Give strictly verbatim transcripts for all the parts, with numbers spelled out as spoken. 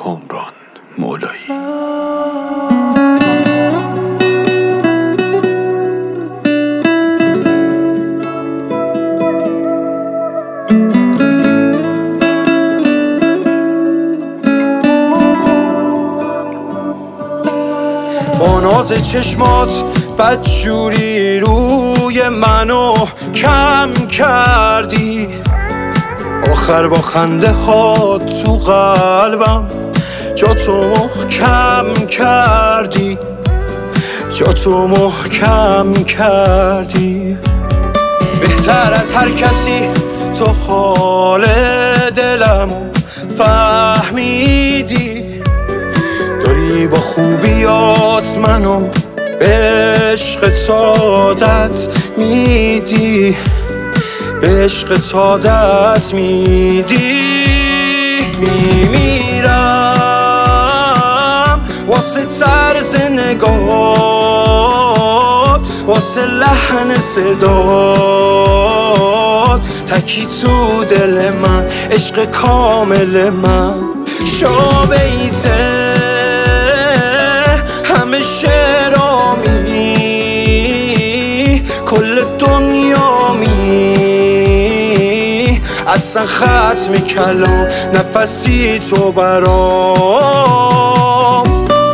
همران مولایی. با ناز چشمات بدجوری روی منو کم کردی، آخر با خنده ها تو قلبم جا تو محکم کردی، جا تو محکم کردی. بهتر از هر کسی تو حال دلمو فهمیدی، داری با خوبیات منو به عشق عادت میدی، به عشق عادت میدی. میمیرم واسه طرز نگات، واسه لحن صدات، تکی تو دل من، عشق کامل من. شابیته همه شعرامی، کل دنیا می، اصلا ختم کلام نفسی تو برام.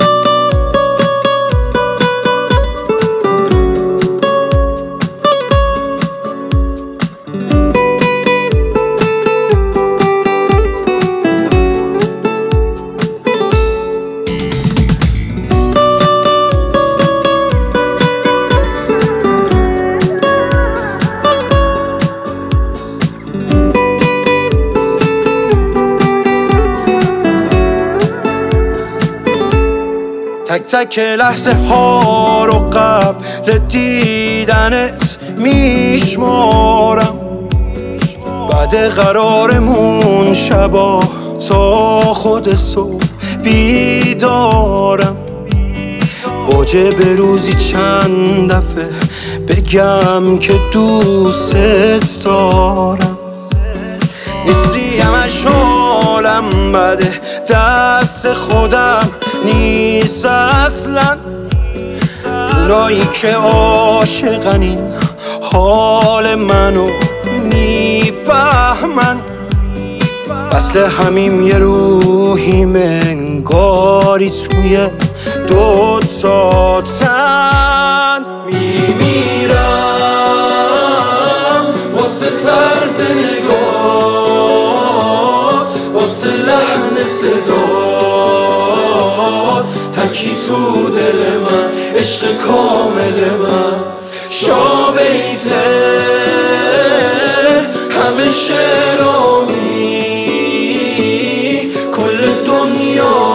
تک تک لحظه ها رو قبل دیدنت میشمارم، بعد قرارمون شبا تا خود صبح بیدارم. واجب روزی چند دفعه بگم که دوست دارم، نیستی همش حالم بده، دست خودم نیست اصلا. اونایی که عاشقن این حال منو میفهمن، اصل همیم یه روحیم انگاری توی دو تا تن. میمیرم واسه طرز نگات، واسه لحن صدات، تکی تو دل من، عشق کامل من. شابیته همه شعرامی، کل دنیا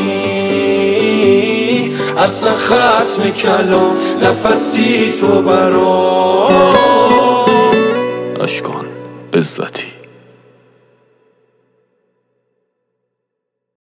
می، اصلا ختم کلام نفسی تو برام. اشکان عزتی.